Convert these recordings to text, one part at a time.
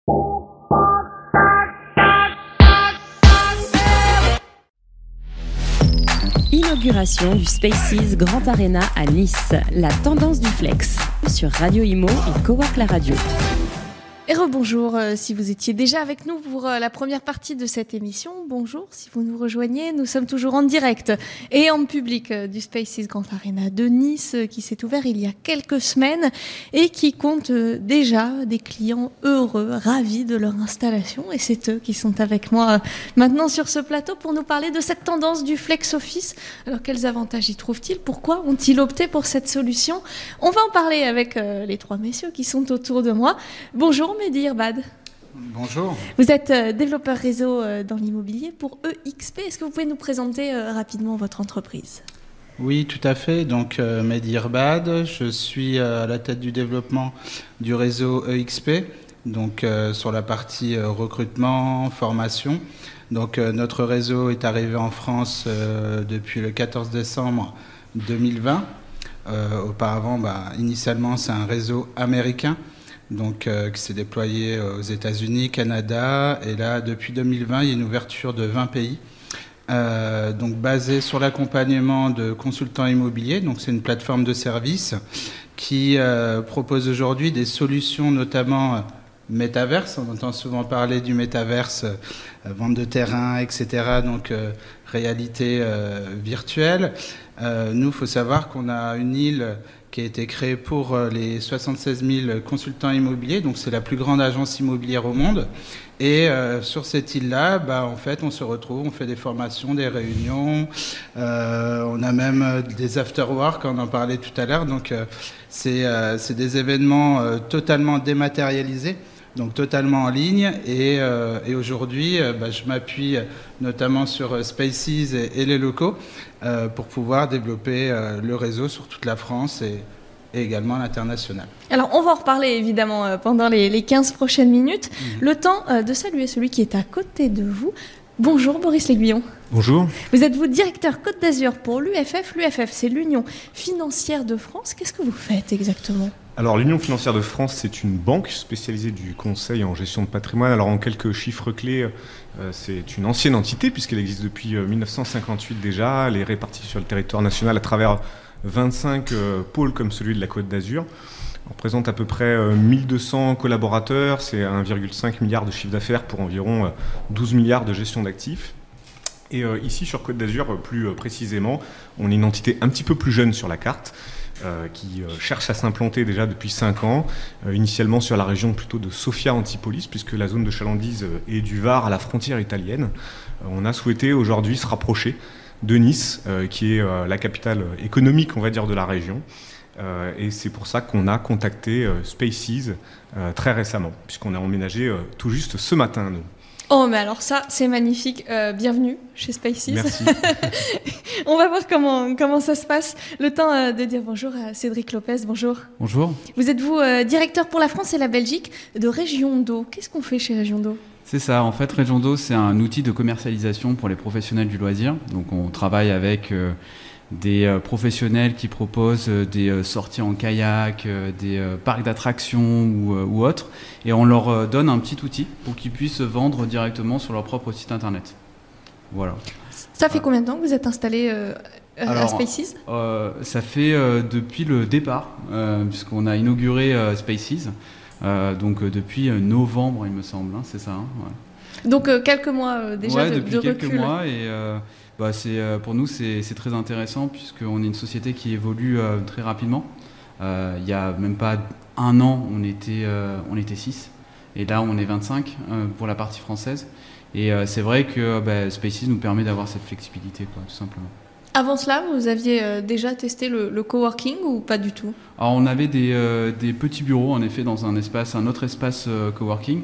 Inauguration du Spaces Grand Arena à Nice, la tendance du flex, sur Radio Imo et Cowork la radio. Et rebonjour si vous étiez déjà avec nous pour la première partie de cette émission. Bonjour si vous nous rejoignez. Nous sommes toujours en direct et en public du Spaces Grand Arena de Nice qui s'est ouvert il y a quelques semaines et qui compte déjà des clients heureux, ravis de leur installation. Et c'est eux qui sont avec moi maintenant sur ce plateau pour nous parler de cette tendance du flex office. Alors quels avantages y trouvent-ils? Pourquoi ont-ils opté pour cette solution? On va en parler avec les trois messieurs qui sont autour de moi. Bonjour Mehdi Irbad. Bonjour. Vous êtes développeur réseau dans l'immobilier pour EXP. Est-ce que vous pouvez nous présenter rapidement votre entreprise? Oui, tout à fait. Donc, Mehdi Irbad, je suis à la tête du développement du réseau EXP, donc sur la partie recrutement, formation. Donc, notre réseau est arrivé en France depuis le 14 décembre 2020. Auparavant, initialement, c'est un réseau américain. Donc, qui s'est déployé aux États-Unis, Canada, et là, depuis 2020, il y a une ouverture de 20 pays. Donc, basée sur l'accompagnement de consultants immobiliers. Donc, c'est une plateforme de services qui propose aujourd'hui des solutions, notamment métaverse. On entend souvent parler du métaverse, vente de terrain, etc. Donc, réalité virtuelle. Nous, il faut savoir qu'on a une île qui a été créée pour les 76 000 consultants immobiliers. Donc, c'est la plus grande agence immobilière au monde. Et sur cette île-là, en fait, on se retrouve, on fait des formations, des réunions. On a même des after-work, on en parlait tout à l'heure. Donc, c'est des événements totalement dématérialisés, donc totalement en ligne. Et aujourd'hui, je m'appuie notamment sur Spaces et les locaux pour pouvoir développer le réseau sur toute la France et également à l'international. Alors, on va en reparler évidemment pendant les 15 prochaines minutes. Le temps de saluer celui qui est à côté de vous. Bonjour Boris L'Aiguillon. Bonjour. Vous êtes directeur Côte d'Azur pour l'UFF. L'UFF, c'est l'Union financière de France. Qu'est-ce que vous faites exactement ? Alors, l'Union financière de France, c'est une banque spécialisée du conseil en gestion de patrimoine. Alors, en quelques chiffres clés, c'est une ancienne entité puisqu'elle existe depuis 1958 déjà. Elle est répartie sur le territoire national à travers 25 pôles comme celui de la Côte d'Azur. On représente à peu près 1200 collaborateurs. C'est 1,5 milliard de chiffre d'affaires pour environ 12 milliards de gestion d'actifs. Et ici, sur Côte d'Azur, plus précisément, on est une entité un petit peu plus jeune sur la carte, qui cherche à s'implanter déjà depuis 5 ans, initialement sur la région plutôt de Sofia Antipolis, puisque la zone de chalandise est du Var à la frontière italienne. On a souhaité aujourd'hui se rapprocher de Nice, qui est la capitale économique, on va dire, de la région. Et c'est pour ça qu'on a contacté Spaces très récemment, puisqu'on a emménagé tout juste ce matin, nous. Oh, mais alors ça, c'est magnifique. Bienvenue chez Spaces. Merci. On va voir comment ça se passe. Le temps de dire bonjour à Cédric Lopez. Bonjour. Bonjour. Vous êtes directeur pour la France et la Belgique de Région d'eau. Qu'est-ce qu'on fait chez Région d'eau ? C'est ça. En fait, Région d'eau, c'est un outil de commercialisation pour les professionnels du loisir. Donc, on travaille avec des professionnels qui proposent des sorties en kayak, des parcs d'attractions ou autres. Et on leur donne un petit outil pour qu'ils puissent vendre directement sur leur propre site internet. Voilà. Ça fait combien de temps que vous êtes installé à Spaces ? Ça fait depuis le départ, puisqu'on a inauguré Spaces. Donc depuis novembre, il me semble, hein, c'est ça. Ouais. Donc quelques mois déjà depuis de quelques recul. Mois et pour nous c'est très intéressant puisqu'on est une société qui évolue très rapidement. Il y a même pas un an, on était 6 et là on est 25 pour la partie française. Et c'est vrai que Spaces nous permet d'avoir cette flexibilité, quoi, tout simplement. Avant cela, vous aviez déjà testé le coworking ou pas du tout ? Alors on avait des petits bureaux en effet dans un autre espace coworking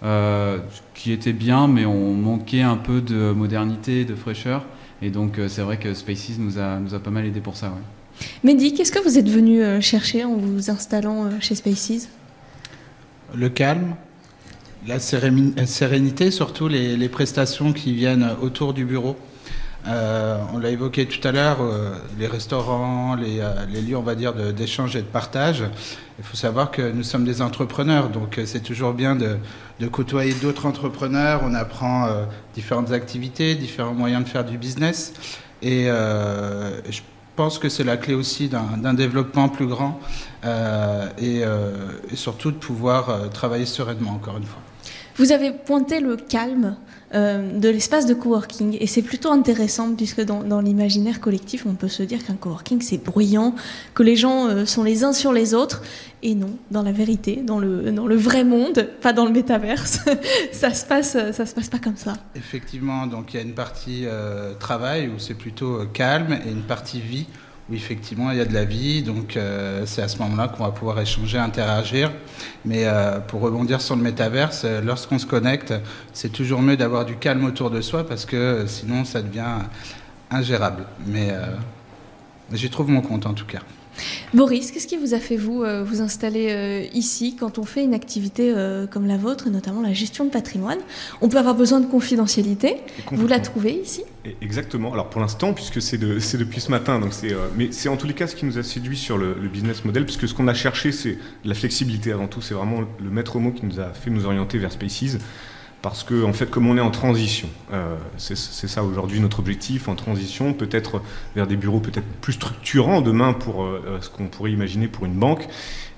qui était bien, mais on manquait un peu de modernité, de fraîcheur, et donc c'est vrai que Spaces nous a pas mal aidé pour ça. Ouais. Mehdi, qu'est-ce que vous êtes venu chercher en vous installant chez Spaces ? Le calme, la sérénité, surtout les prestations qui viennent autour du bureau. On l'a évoqué tout à l'heure, les restaurants, les lieux, on va dire, d'échange et de partage. Il faut savoir que nous sommes des entrepreneurs, donc c'est toujours bien de côtoyer d'autres entrepreneurs. On apprend différentes activités, différents moyens de faire du business. Et je pense que c'est la clé aussi d'un développement plus grand et surtout de pouvoir travailler sereinement, encore une fois. Vous avez pointé le calme de l'espace de coworking et c'est plutôt intéressant puisque dans l'imaginaire collectif on peut se dire qu'un coworking c'est bruyant, que les gens sont les uns sur les autres et non, dans la vérité, dans le vrai monde, pas dans le métaverse, ça se passe pas comme ça. Effectivement, donc il y a une partie travail où c'est plutôt calme et une partie vie où effectivement il y a de la vie, donc c'est à ce moment-là qu'on va pouvoir échanger, interagir. Mais pour rebondir sur le métaverse, lorsqu'on se connecte, c'est toujours mieux d'avoir du calme autour de soi parce que sinon ça devient ingérable. Mais j'y trouve mon compte en tout cas. Boris, qu'est-ce qui vous a fait vous installer ici quand on fait une activité comme la vôtre, et notamment la gestion de patrimoine? On peut avoir besoin de confidentialité. Vous la trouvez ici? Exactement. Alors pour l'instant, puisque c'est depuis ce matin, donc mais c'est en tous les cas ce qui nous a séduit sur le business model, puisque ce qu'on a cherché, c'est la flexibilité avant tout. C'est vraiment le maître mot qui nous a fait nous orienter vers Spaces. Parce que, en fait, comme on est en transition, c'est ça aujourd'hui notre objectif, en transition, peut-être vers des bureaux peut-être plus structurants demain pour ce qu'on pourrait imaginer pour une banque.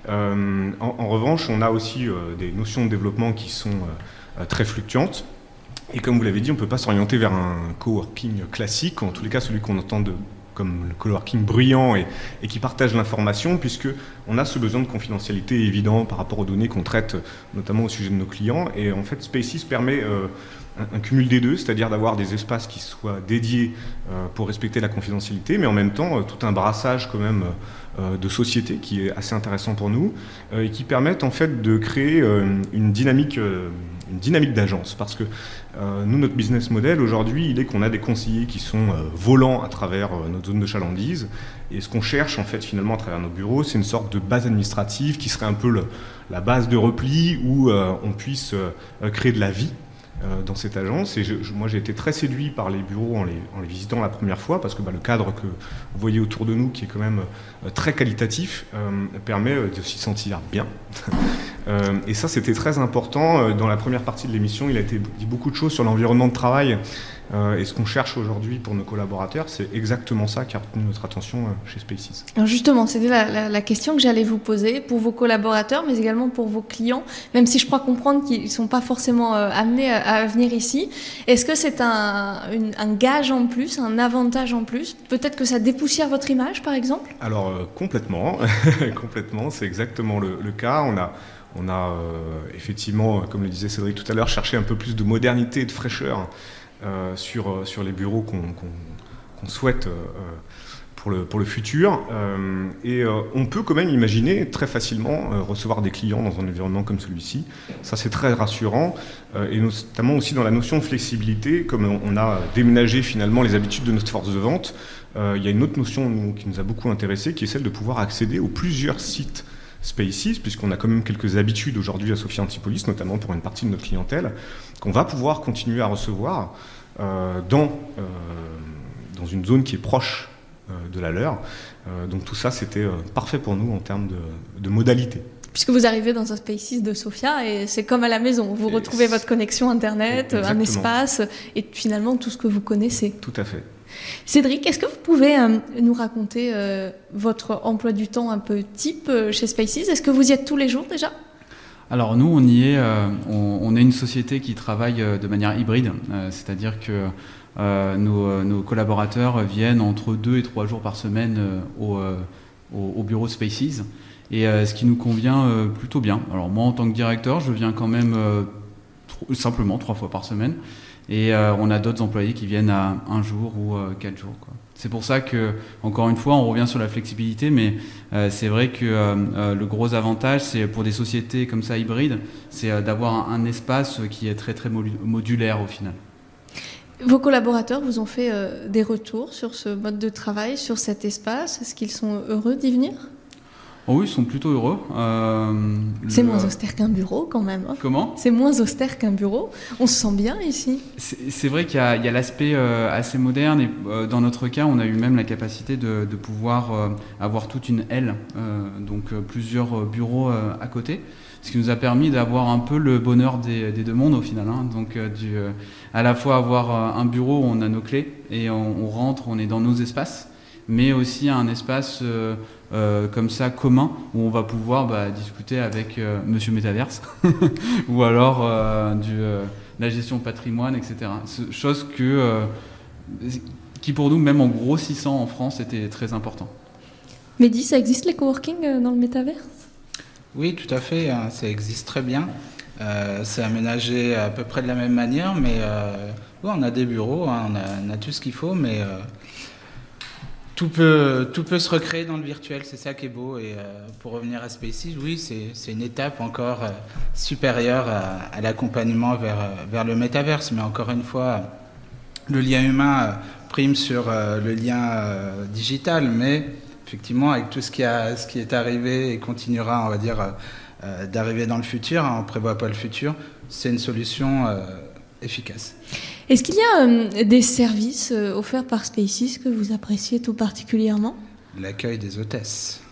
En revanche, on a aussi des notions de développement qui sont très fluctuantes. Et comme vous l'avez dit, on ne peut pas s'orienter vers un coworking classique, en tous les cas celui qu'on entend comme le coworking bruyant et qui partage l'information, puisqu'on a ce besoin de confidentialité évident par rapport aux données qu'on traite, notamment au sujet de nos clients. Et en fait, Spaces permet un cumul des deux, c'est-à-dire d'avoir des espaces qui soient dédiés pour respecter la confidentialité, mais en même temps, tout un brassage quand même de société qui est assez intéressant pour nous et qui permettent en fait de créer une dynamique d'agence. Parce que nous, notre business model aujourd'hui, il est qu'on a des conseillers qui sont volants à travers notre zone de chalandise. Et ce qu'on cherche en fait finalement à travers nos bureaux, c'est une sorte de base administrative qui serait un peu la base de repli où on puisse créer de la vie dans cette agence. Et moi, j'ai été très séduit par les bureaux en les visitant la première fois, parce que le cadre que vous voyez autour de nous, qui est quand même très qualitatif, permet de s'y sentir bien. Et ça, c'était très important. Dans la première partie de l'émission, il a été dit beaucoup de choses sur l'environnement de travail. Et ce qu'on cherche aujourd'hui pour nos collaborateurs, c'est exactement ça qui a retenu notre attention chez Spaces. Alors justement, c'était la question que j'allais vous poser pour vos collaborateurs, mais également pour vos clients, même si je crois comprendre qu'ils ne sont pas forcément amenés à venir ici. Est-ce que c'est un gage en plus, un avantage en plus? Peut-être que ça dépoussière votre image, par exemple? Alors, complètement. Complètement, c'est exactement le cas. On a effectivement, comme le disait Cédric tout à l'heure, cherché un peu plus de modernité et de fraîcheur sur les bureaux qu'on souhaite pour le futur. Et on peut quand même imaginer très facilement recevoir des clients dans un environnement comme celui-ci. Ça, c'est très rassurant. Et notamment aussi dans la notion de flexibilité, comme on a déménagé finalement les habitudes de notre force de vente, il y a une autre notion qui nous a beaucoup intéressé, qui est celle de pouvoir accéder aux plusieurs sites Spaces, puisqu'on a quand même quelques habitudes aujourd'hui à Sophia Antipolis, notamment pour une partie de notre clientèle, qu'on va pouvoir continuer à recevoir dans une zone qui est proche de la leur. Donc tout ça, c'était parfait pour nous en termes de modalités. Puisque vous arrivez dans un Spaces de Sophia et c'est comme à la maison, vous retrouvez votre connexion Internet, un espace et finalement tout ce que vous connaissez. Tout à fait. Cédric, est-ce que vous pouvez nous raconter votre emploi du temps un peu type chez Spaces? Est-ce que vous y êtes tous les jours déjà? Alors nous, on y est. On est une société qui travaille de manière hybride, c'est-à-dire que nos collaborateurs viennent entre 2 et 3 jours par semaine au bureau Spaces, et ce qui nous convient plutôt bien. Alors moi, en tant que directeur, je viens quand même simplement 3 fois par semaine. Et on a d'autres employés qui viennent à 1 jour ou 4 jours, quoi. C'est pour ça que, encore une fois, on revient sur la flexibilité, mais c'est vrai que le gros avantage, c'est pour des sociétés comme ça hybrides, c'est d'avoir un espace qui est très très modulaire au final. Vos collaborateurs vous ont fait des retours sur ce mode de travail, sur cet espace? Est-ce qu'ils sont heureux d'y venir? Oh oui, ils sont plutôt heureux. C'est moins austère qu'un bureau quand même. Hein. Comment ? C'est moins austère qu'un bureau. On se sent bien ici. C'est vrai qu'il y a l'aspect assez moderne et dans notre cas, on a eu même la capacité de pouvoir avoir toute une aile, donc plusieurs bureaux à côté, ce qui nous a permis d'avoir un peu le bonheur des deux mondes au final. Hein. Donc à la fois avoir un bureau où on a nos clés et on rentre, on est dans nos espaces, mais aussi un espace comme ça commun où on va pouvoir discuter avec Monsieur Métaverse ou alors la gestion patrimoine, etc. Chose qui pour nous, même en grossissant en France, était très important. Mehdi, ça existe les coworking dans le métaverse ? Oui, tout à fait, ça existe très bien. C'est aménagé à peu près de la même manière, mais ouais, on a des bureaux, hein, on a tout ce qu'il faut, mais tout peut se recréer dans le virtuel, c'est ça qui est beau. Et pour revenir à Spaces, oui, c'est une étape encore supérieure à l'accompagnement vers le métaverse. Mais encore une fois, le lien humain prime sur le lien digital. Mais effectivement, avec tout ce qui est arrivé et continuera, on va dire, d'arriver dans le futur, hein, on ne prévoit pas le futur, c'est une solution efficace. Est-ce qu'il y a des services offerts par Spaces que vous appréciez tout particulièrement ? L'accueil des hôtesses.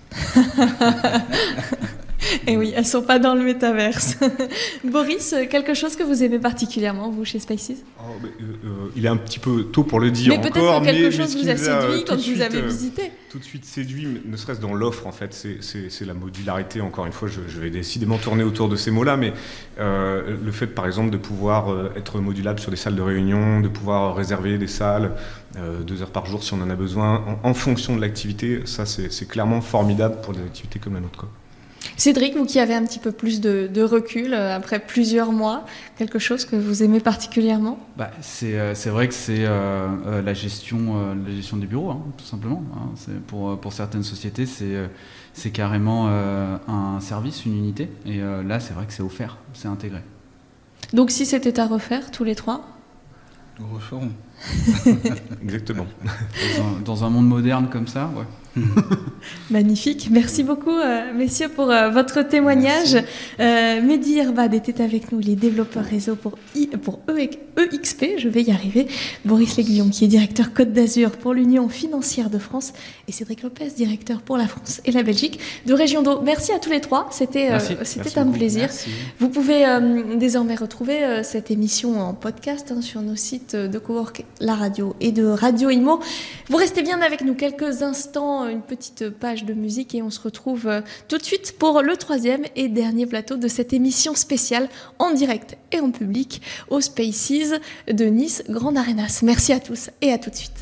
Et oui, elles ne sont pas dans le métaverse. Boris, quelque chose que vous aimez particulièrement, vous, chez Spaces ? Il est un petit peu tôt pour le dire mais encore. Peut-être que quelque chose vous a séduit quand vous avez visité. Tout de suite séduit, ne serait-ce dans l'offre, en fait. C'est la modularité, encore une fois, je vais décidément tourner autour de ces mots-là, mais le fait, par exemple, de pouvoir être modulable sur des salles de réunion, de pouvoir réserver des salles 2 heures par jour si on en a besoin, en fonction de l'activité, ça, c'est clairement formidable pour des activités comme la nôtre, quoi. Cédric, vous qui avez un petit peu plus de recul après plusieurs mois, quelque chose que vous aimez particulièrement ? C'est vrai que c'est la gestion des bureaux, hein, tout simplement. Hein. Pour certaines sociétés, c'est carrément un service, une unité. Et là, c'est vrai que c'est offert, c'est intégré. Donc si c'était à refaire, tous les trois ? Nous referons. Exactement. Dans un monde moderne comme ça, ouais. Magnifique. Merci beaucoup, messieurs, pour votre témoignage. Mehdi Irbad était avec nous, les développeurs réseau pour EXP, je vais y arriver. Boris L'Aiguillon, qui est directeur Côte d'Azur pour l'Union financière de France, et Cédric Lopez, directeur pour la France et la Belgique de Région d'Eau. Merci à tous les trois, c'était un plaisir. Merci. Vous pouvez désormais retrouver cette émission en podcast sur nos sites de Cowork La Radio et de Radio Imo. Vous restez bien avec nous quelques instants, une petite page de musique et on se retrouve tout de suite pour le 3e et dernier plateau de cette émission spéciale en direct et en public au Spaces de Nice Grand Arenas. Merci à tous et à tout de suite.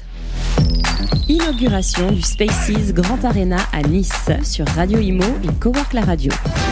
Inauguration du Spaces Grand Arena à Nice sur Radio Imo et Cowork La Radio.